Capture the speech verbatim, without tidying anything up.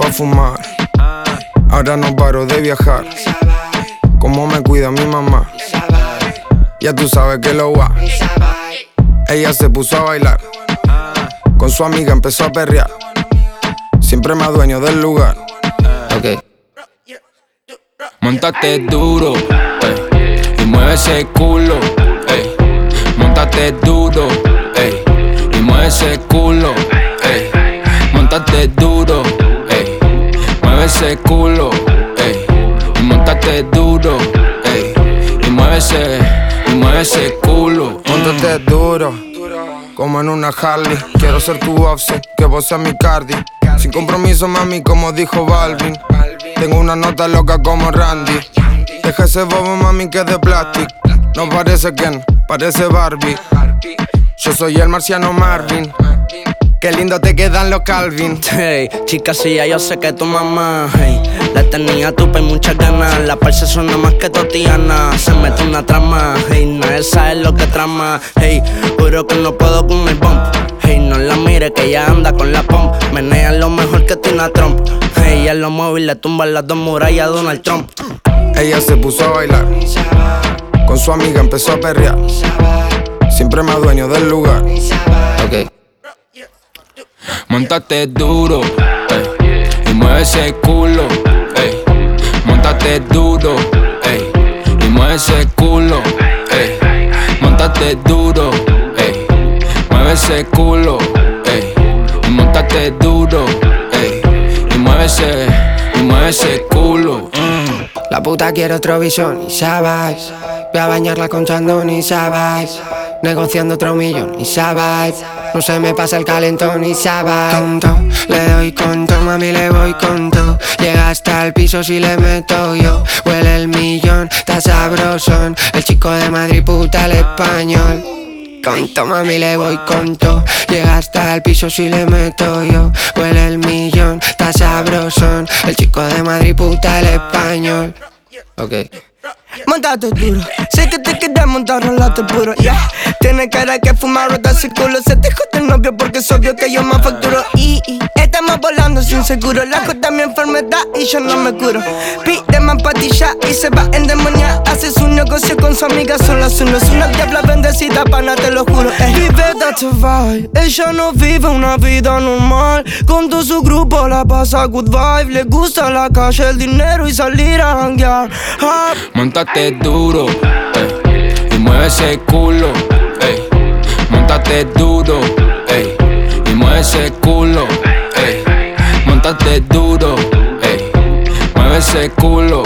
a fumar. Ahora no paro de viajar. Cómo me cuida mi mamá. Ya tú sabes que lo va. Ella se puso a bailar. Con su amiga empezó a perrear. Siempre más dueño del lugar. Ok. Móntate duro, ey, y mueve ese culo, ey. Móntate duro, ey, y mueve ese culo, ey. Móntate duro, ey, mueve ese culo, ey. Y móntate duro, ey, y mueve ese, y mueve ese culo. Móntate duro, como en una Harley. Quiero ser tu offset, que vos seas mi Cardi. Sin compromiso, mami, como dijo Balvin. Tengo una nota loca como Randy. Deja ese bobo, mami, que es de plástico. No parece Ken, parece Barbie. Yo soy el marciano Marvin. Qué lindo te quedan los Calvin. Hey, chica, sí, ya yo sé que tu mamá, hey, la tenía tupa y muchas ganas. La parce suena más que Totiana. Se mete una trama, hey, nadie sabe lo que trama. Hey, juro que no puedo con el bump. Hey, no la mire que ella anda con la pump. Menea lo mejor que Tina Trump. Hey, ella lo mueve y le tumba las dos murallas a Donald Trump. Ella se puso a bailar. Con su amiga empezó a perrear. Siempre más dueño del lugar. Ok. Móntate duro, ey, y mueve ese culo, ey. Móntate duro, ey, y mueve ese culo, ey. Móntate duro, ey, mueve ese culo, ey. Y móntate duro, ey, y mueve ese, y mueve ese culo. Mm. La puta quiere otro bison y sabes. Voy a bañarla con chandón y sabes. Negociando otro millón y sabes. No se me pasa el calentón y sabes. Tonto, le doy con todo, mami, le voy con todo. Llega hasta el piso si le meto yo. Huele el millón, está sabrosón. El chico de Madrid, puta el español. Con todo, mami, le voy con todo. Llega hasta el piso si le meto yo. Huele el millón, está sabrosón. El chico de Madrid, puta el español. Ok. Montate duro, sé que te quieres montar, rolate puro, yeah. Tienes cara que fumar, rota ese culo. Se te jode el novio porque es obvio que yo más facturo. Y, y estamos volando sin seguro. La jota es mi enfermedad y yo no me curo. Pide más patilla y se va endemoniar. Hace su negocio con su amiga, son las unos. Una diabla bendecida, pana, te lo juro, eh. Vive that's a vibe, ella no vive una vida normal. Con todo su grupo la pasa good vibe. Le gusta la calle, el dinero y salir a janguear. Ah. Móntate duro, ey, y mueve ese culo, ey. Móntate duro, ey, y mueve ese culo, ey. Móntate duro, ey, mueve ese culo,